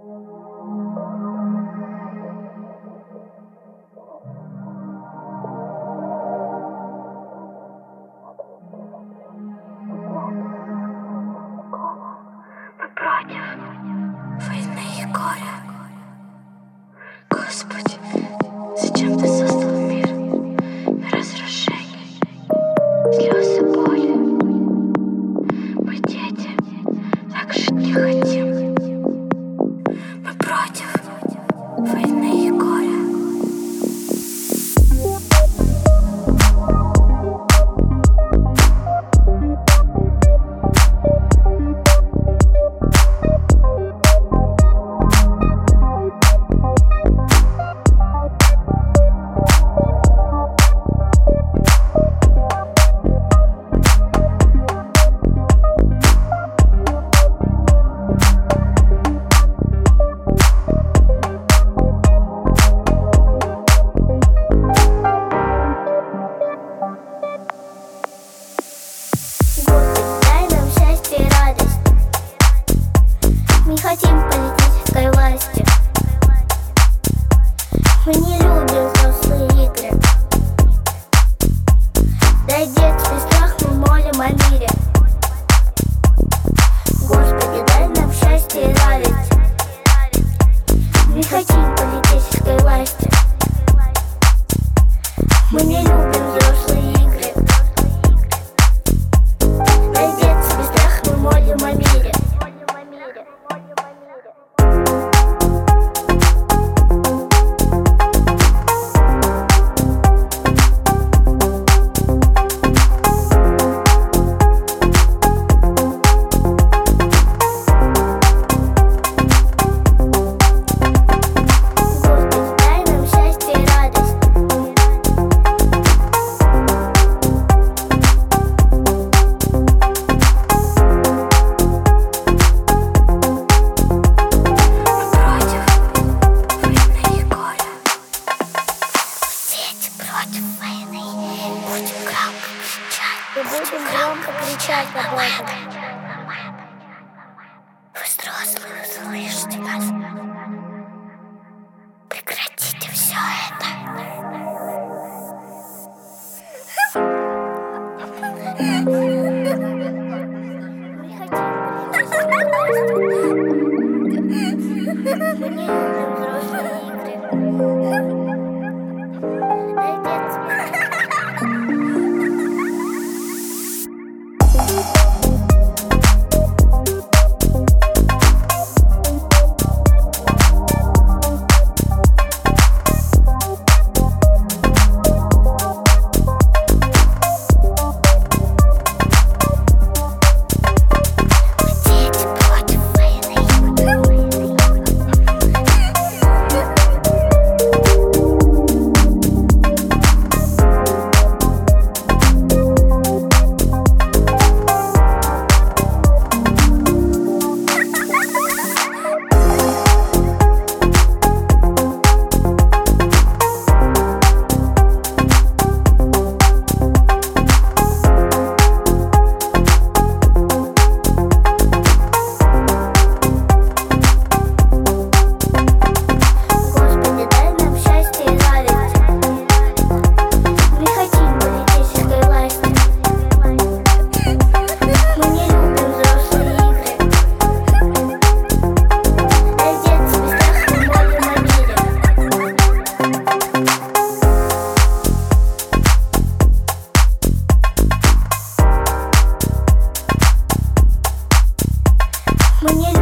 Против войны и горя. Господи, зачем ты создал мир разрушений, слез и боли? Мы дети, так жить не хотим. Мы против войны и горя. Хотим политической власти. Мы не любим взрослые игры. Дай детский страх, мы молим о мире. Господи, дай нам счастье и радость. Мы хотим политической власти. Мы не любим взрослые игры. Дай детский страх, мы молим о мире. Будем громко кричать об этом. Вы взрослые, услышьте нас. Прекратите все это. Мы не любим взрослые игры. Мы не